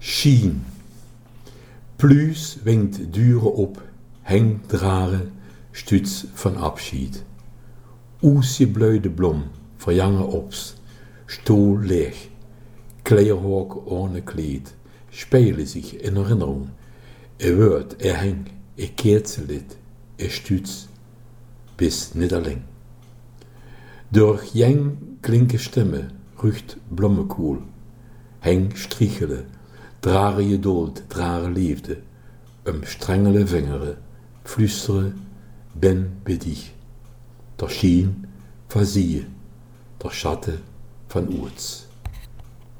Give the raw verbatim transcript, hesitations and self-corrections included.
Schien. Pluus winkt duren op, heng draren, stuts van abschied. Oesje bleude blom, verjangen ops, stoel leeg, kleerhok ohne kleed, spelen zich in herinnering. Er wordt, er heng, er keertselit, er stuts, bis niet alleen. Door jeng klinke stimme, rucht blommekoel, heng strichelen, drare je dood, drare liefde, um strengele vingeren, flüsteren, ben bij dich. Der Schien versiehe, der Schatte van Oets.